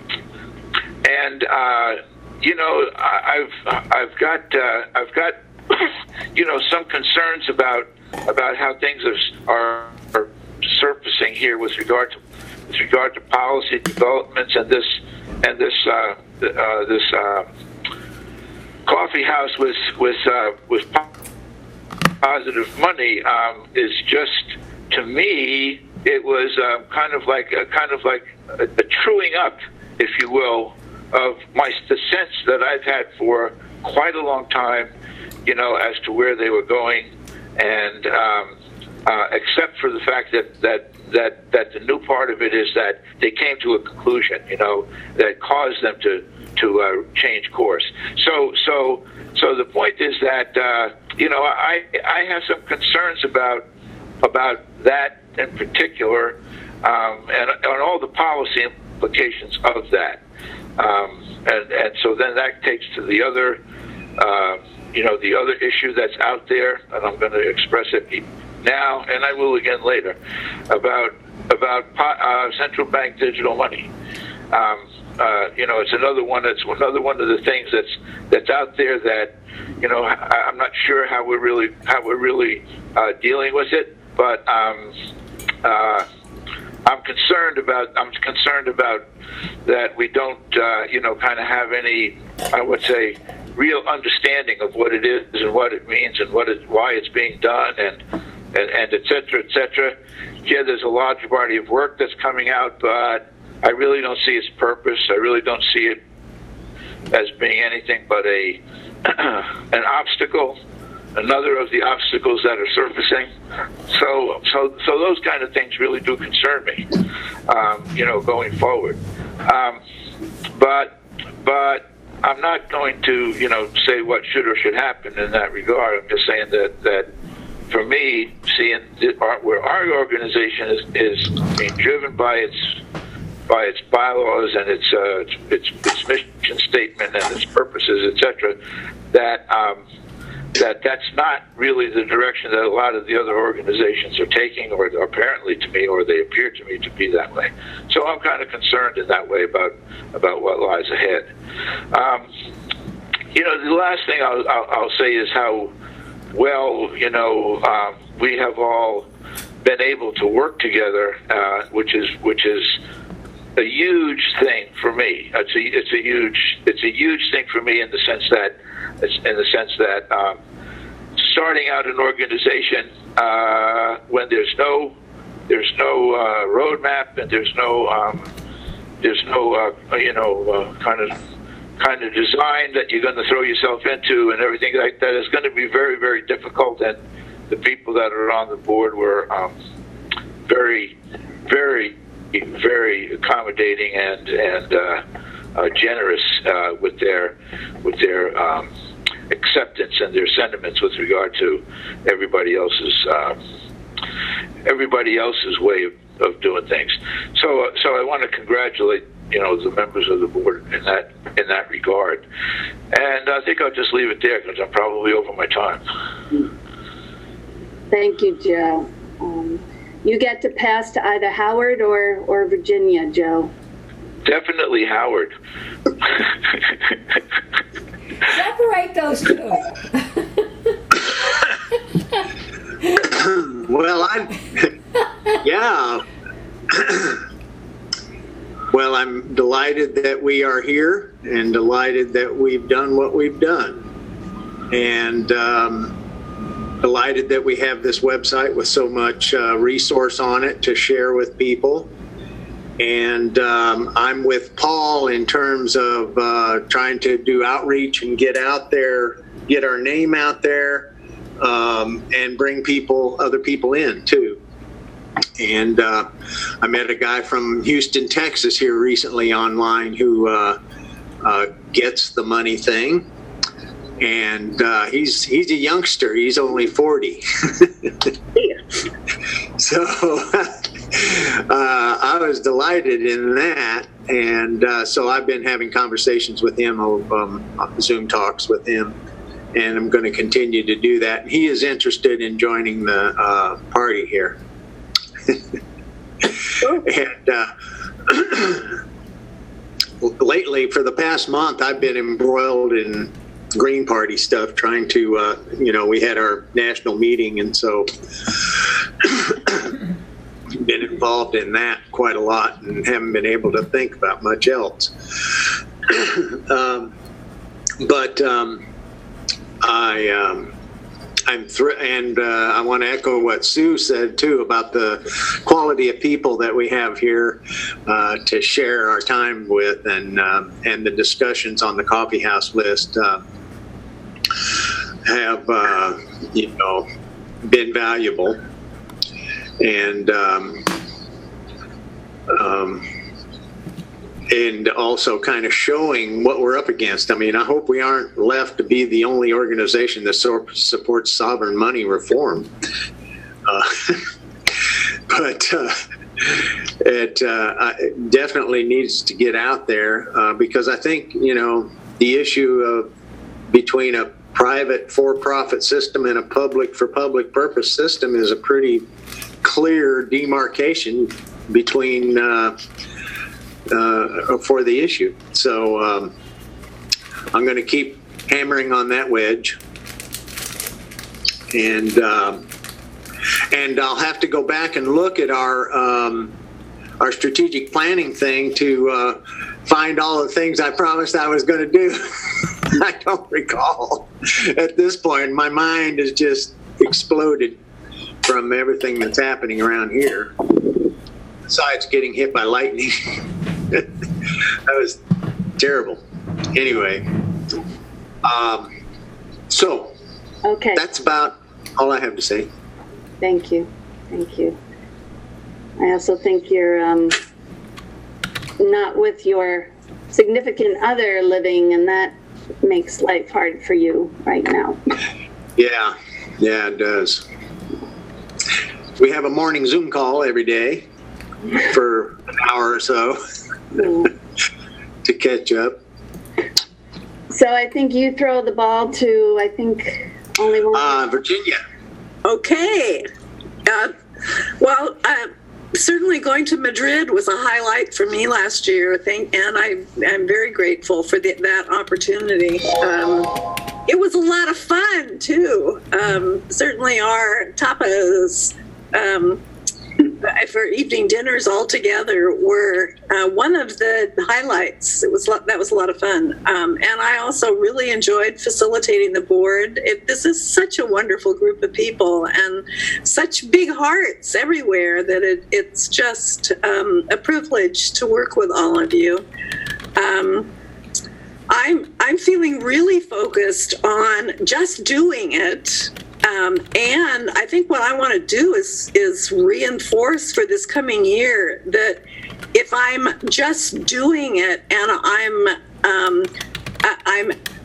and. Uh, You know, I've I've got uh, I've got you know some concerns about about how things are, are surfacing here with regard to with regard to policy developments and this and this uh, uh, this uh, coffee house with with uh, with positive money um, is just, to me, it was uh, kind of like a, kind of like a, a truing up, if you will, of my the sense that I've had for quite a long time, you know, as to where they were going, and um, uh, except for the fact that that that that the new part of it is that they came to a conclusion, you know, that caused them to to uh, change course. So so so the point is that uh, you know I I have some concerns about about that in particular, um, and on all the policy implications of that. Um, and, and so then that takes to the other, uh, you know, the other issue that's out there, and I'm going to express it now, and I will again later, about about uh, central bank digital money. Um, uh, you know, it's another one. That's another one of the things that's that's out there that, you know, I, I'm not sure how we're really how we're really uh, dealing with it, but um, uh, I'm concerned about. I'm concerned about. That we don't, uh, you know, kind of have any, I would say, real understanding of what it is and what it means and what it, why it's being done, and, and and et cetera, et cetera. Yeah, there's a large body of work that's coming out, but I really don't see its purpose. I really don't see it as being anything but a an obstacle, another of the obstacles that are surfacing. So, so, so those kind of things really do concern me, um, you know, going forward. Um, but, but I'm not going to, you know, say what should or should happen in that regard. I'm just saying that, that for me, seeing our, where our organization is, is being driven by its by its bylaws and its uh, its, its mission statement and its purposes, et cetera, that um, that that's not really the direction that a lot of the other organizations are taking, or apparently to me, or they appear to me to be that way. So I'm kind of concerned in that way about about what lies ahead. Um, you know, the last thing I'll, I'll, I'll say is how well, you know, um, we have all been able to work together, uh, which is which is a huge thing for me. It's a it's a huge it's a huge thing for me in the sense that it's in the sense that um, starting out an organization uh, when there's no there's no uh, roadmap and there's no um, there's no uh, you know uh, kind of kind of design that you're going to throw yourself into and everything like that is going to be very very difficult. And the people that are on the board were um, very very very accommodating and and uh, uh, generous uh, with their with their um, acceptance and their sentiments with regard to everybody else's uh, everybody else's way of, of doing things. So, uh, so I want to congratulate, you know, the members of the board in that in that regard. And I think I'll just leave it there because I'm probably over my time. Thank you, Joe. Um, you get to pass to either Howard or, or Virginia, Joe. Definitely Howard. Separate those two. Well, I, yeah. Well, I'm delighted that we are here and delighted that we've done what we've done. And um, delighted that we have this website with so much uh, resource on it to share with people. And um, I'm with Paul in terms of uh, trying to do outreach and get out there, get our name out there, um, and bring people, other people in too. And uh, I met a guy from Houston, Texas here recently online who uh, uh, gets the money thing. And uh, he's he's a youngster. He's only forty. So uh, I was delighted in that. And uh, so I've been having conversations with him, um, Zoom talks with him. And I'm going to continue to do that. He is interested in joining the uh, party here. And uh, lately, for the past month, I've been embroiled in Green Party stuff, trying to, uh, you know, we had our national meeting, and so been involved in that quite a lot and haven't been able to think about much else. um, but um, I, um, I'm thr- and uh, I want to echo what Sue said too about the quality of people that we have here uh, to share our time with, and uh, and the discussions on the coffee house list uh, have uh, you know been valuable, and um, um, and also kind of showing what we're up against. I mean, I hope we aren't left to be the only organization that so- supports sovereign money reform. Uh, but uh, it, uh, it definitely needs to get out there uh, because I think, you know, the issue of between a private for-profit system and a public for public purpose system is a pretty clear demarcation between uh, Uh, for the issue. So um, I'm going to keep hammering on that wedge, and um, and I'll have to go back and look at our um, our strategic planning thing to uh, find all the things I promised I was going to do. I don't recall at this point. My mind has just exploded from everything that's happening around here. Besides getting hit by lightning. That was terrible. Anyway, um, so Okay. that's about all I have to say. Thank you. Thank you. I also think you're um, not with your significant other living, and that makes life hard for you right now. Yeah, yeah, it does. We have a morning Zoom call every day for an hour or so Mm. to catch up. So I think you throw the ball to, I think, only one. Uh, Virginia. Okay. Uh, well, uh, certainly going to Madrid was a highlight for me last year. Thank, and I, I'm very grateful for the, that opportunity. Um, it was a lot of fun too. Um, certainly our tapas um, for evening dinners all together were uh, one of the highlights. It was that was a lot of fun, um, and I also really enjoyed facilitating the board. It, this is such a wonderful group of people and such big hearts everywhere that it, it's just um, a privilege to work with all of you. Um, I'm I'm feeling really focused on just doing it. Um, and I think what I want to do is is reinforce for this coming year that if I'm just doing it and I'm um, I, I'm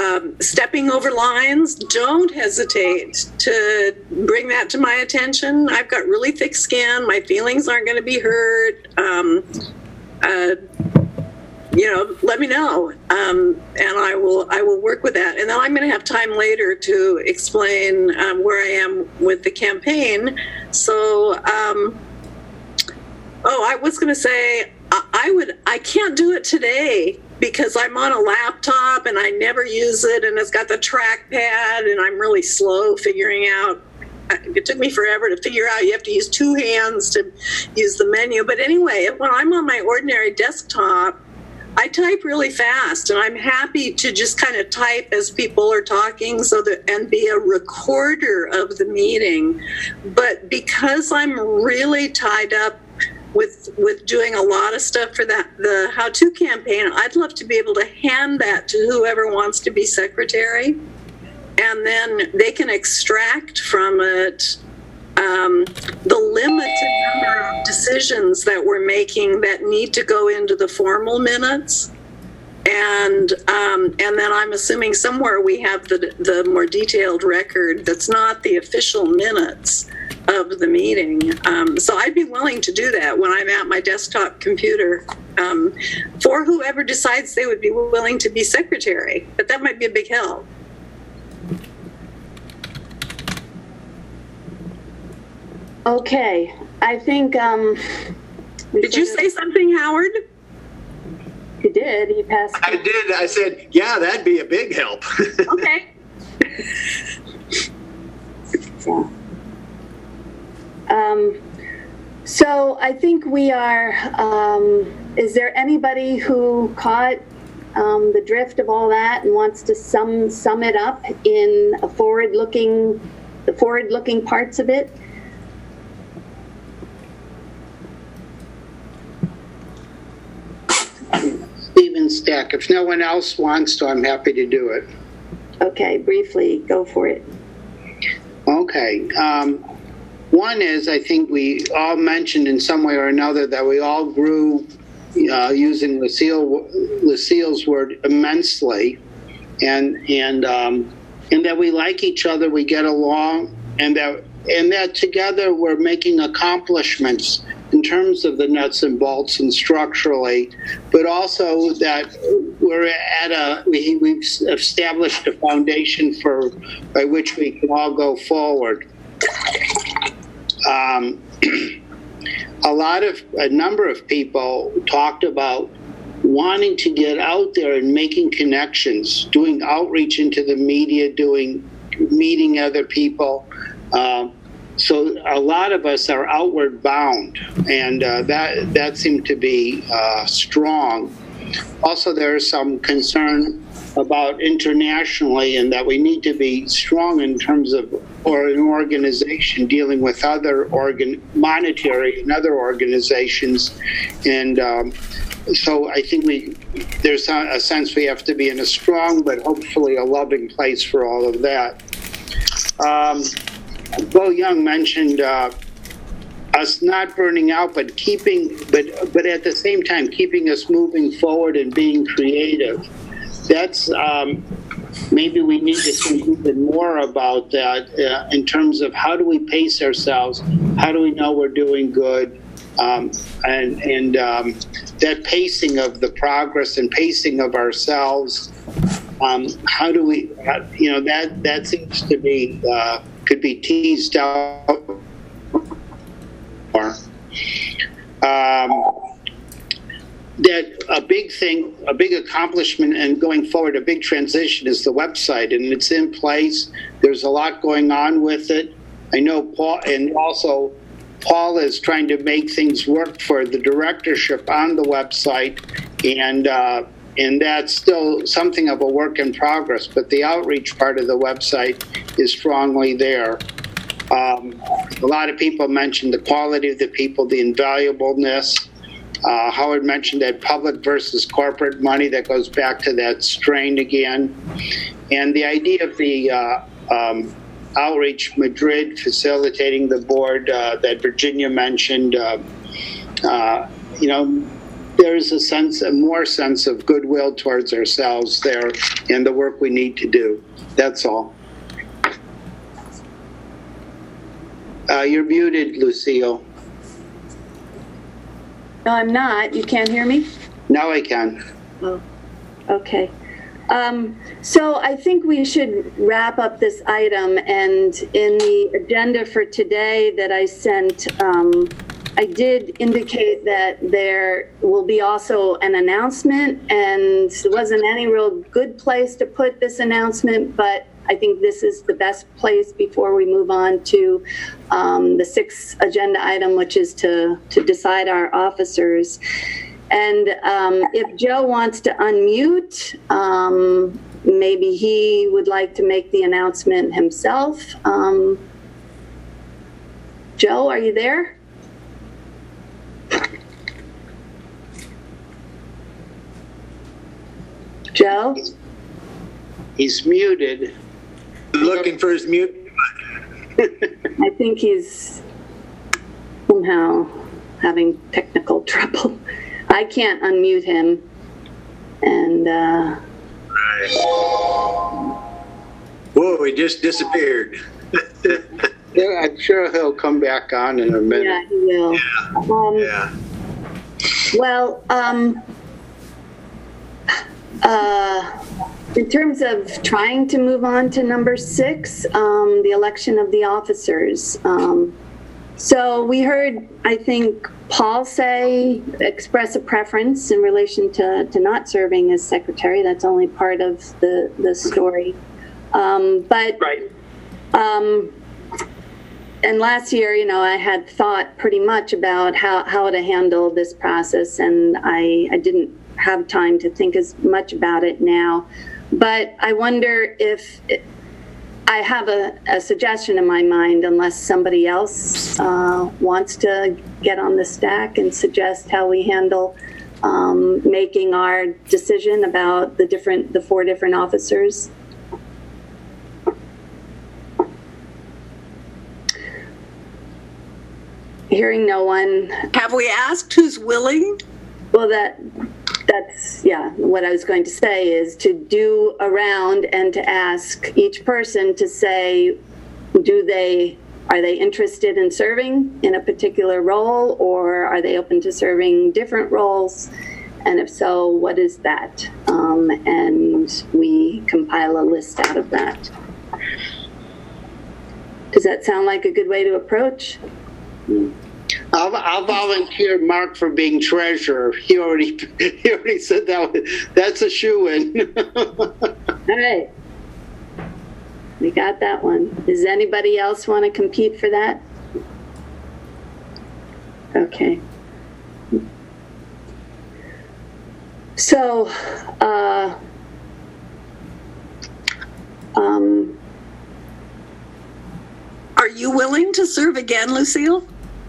um, stepping over lines, don't hesitate to bring that to my attention. I've got really thick skin. My feelings aren't going to be hurt. Um, uh, you know, let me know, um, and I will I will work with that. And then I'm going to have time later to explain um, where I am with the campaign. So, um, oh, I was going to say I, I would I can't do it today because I'm on a laptop and I never use it, and it's got the trackpad, and I'm really slow figuring out. It took me forever to figure out you have to use two hands to use the menu. But anyway, when I'm on my ordinary desktop, I type really fast, and I'm happy to just kind of type as people are talking, so that and be a recorder of the meeting. But because I'm really tied up with with doing a lot of stuff for that the how-to campaign, I'd love to be able to hand that to whoever wants to be secretary, and then they can extract from it um, the limited number of decisions that we're making that need to go into the formal minutes. And um, and then I'm assuming somewhere we have the the more detailed record that's not the official minutes of the meeting. Um, so I'd be willing to do that when I'm at my desktop computer um, for whoever decides they would be willing to be secretary. But that might be a big help. Okay, I think. Um, Did you say something, Howard? He did. He passed. I did. I said, yeah, that'd be a big help. Okay. Yeah. Um, so I think we are. Um, is there anybody who caught um, the drift of all that and wants to sum sum it up in a forward-looking, the forward-looking parts of it? Stephen Stack. If no one else wants to, I'm happy to do it. Okay, briefly, go for it. Okay. Um, one is, I think we all mentioned in some way or another that we all grew, uh, using Lucille, Lucille's word, immensely, and and um, and that we like each other, we get along, and that and that together we're making accomplishments in terms of the nuts and bolts and structurally, but also that we're at a, we, we've established a foundation for, by which we can all go forward. Um, a lot of, a number of people talked about wanting to get out there and making connections, doing outreach into the media, doing, meeting other people. Um, So a lot of us are outward bound, and uh, that that seemed to be uh, strong. Also, there is some concern about internationally, and that we need to be strong in terms of or an organization dealing with other organ monetary and other organizations, and um, so I think we there's a sense we have to be in a strong but hopefully a loving place for all of that. Um, Bo Young mentioned uh, us not burning out, but keeping, but but at the same time keeping us moving forward and being creative. That's um, maybe we need to think even more about that uh, in terms of how do we pace ourselves, how do we know we're doing good, um, and and um, that pacing of the progress and pacing of ourselves. Um, how do we, uh, you know, that that seems to be. Uh, could be teased out more. Um, that a big thing, a big accomplishment and going forward, a big transition is the website, and it's in place. There's a lot going on with it. I know Paul, and also Paul is trying to make things work for the directorship on the website, and uh, and that's still something of a work in progress, but the outreach part of the website is strongly there. Um, a lot of people mentioned the quality of the people, the invaluableness. Uh, Howard mentioned that public versus corporate money that goes back to that strain again. And the idea of the uh, um, outreach, Madrid facilitating the board uh, that Virginia mentioned, uh, uh, you know, there's a sense, a more sense of goodwill towards ourselves there and the work we need to do. That's all. Uh, you're muted, Lucille. No, I'm not. You can't hear me? Now I can. Oh, okay. Um, so I think we should wrap up this item, and in the agenda for today that I sent, um, I did indicate that there will be also an announcement, and there wasn't any real good place to put this announcement, but I think this is the best place before we move on to um, the sixth agenda item, which is to, to decide our officers. And um, if Joe wants to unmute, um, maybe he would like to make the announcement himself. Um, Joe, are you there? Joe? He's muted. Looking for his mute. I think he's somehow having technical trouble. I can't unmute him. And, uh... Whoa, he just disappeared. Yeah, I'm sure he'll come back on in a minute. Yeah, he will. Yeah. Um, yeah. Well, um... Uh... in terms of trying to move on to number six, um, the election of the officers. Um, so we heard, I think, Paul say, express a preference in relation to, to not serving as secretary. That's only part of the, the story. Um, but, Right. um, and last year, you know, I had thought pretty much about how, how to handle this process, and I, I didn't have time to think as much about it now. But I wonder if it, I have a, a suggestion in my mind, unless somebody else uh, wants to get on the stack and suggest how we handle um, making our decision about the different, the four different officers. Hearing no one. Have we asked who's willing? Well, that that's, yeah, what I was going to say is to do a round and to ask each person to say, do they, are they interested in serving in a particular role, or are they open to serving different roles? And if so, what is that? Um, and we compile a list out of that. Does that sound like a good way to approach? I'll, I'll volunteer Mark for being treasurer. He already he already said that. Was, that's a shoo-in. All right. We got that one. Does anybody else want to compete for that? Okay. So, uh, um, Are you willing to serve again, Lucille?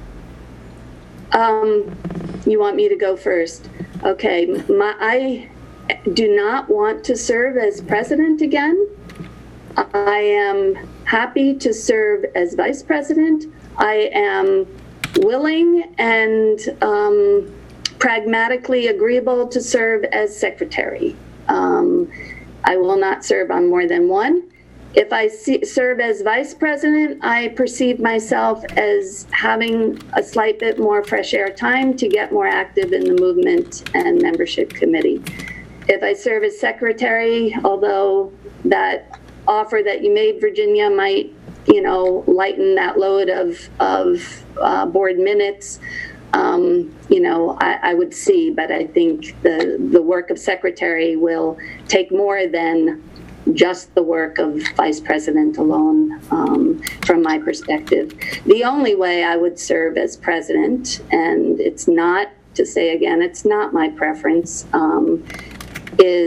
Um, you want me to go first? Okay, my, I do not want to serve as president again. I am happy to serve as vice president. I am willing and um, pragmatically agreeable to serve as secretary. Um, I will not serve on more than one. If I see, serve as vice president, I perceive myself as having a slight bit more fresh air time to get more active in the movement and membership committee. If I serve as secretary, although that offer that you made, Virginia, might, you know, lighten that load of, of uh, board minutes, um, you know, I, I would see, but I think the, the work of secretary will take more than just the work of vice president alone, um, from my perspective. The only way I would serve as president, and it's not, to say again, it's not my preference, um, is